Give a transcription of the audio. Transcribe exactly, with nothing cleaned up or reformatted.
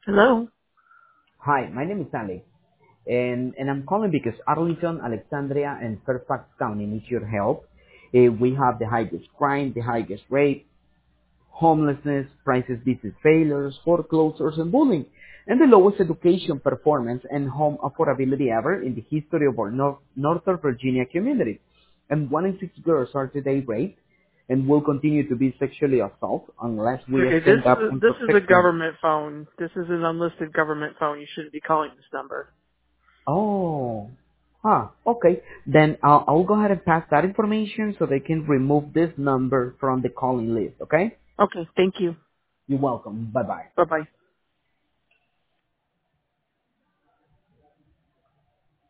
Hello. Hi, my name is Alex, and, and I'm calling because Arlington, Alexandria, and Fairfax County needs your help. Uh, we have the highest crime, the highest rate, homelessness, crisis business failures, foreclosures, and bullying, and the lowest education performance and home affordability ever in the history of our North, Northern Virginia community. And one in six girls are today raped and will continue to be sexually assaulted unless we Okay, this stand is up a, and this is a protect them. government phone. This is an unlisted government phone. You shouldn't be calling this number. Oh, huh. Okay. Then I'll, I'll go ahead and pass that information so they can remove this number from the calling list. Okay. Okay, thank you. You're welcome. Bye bye. Bye bye.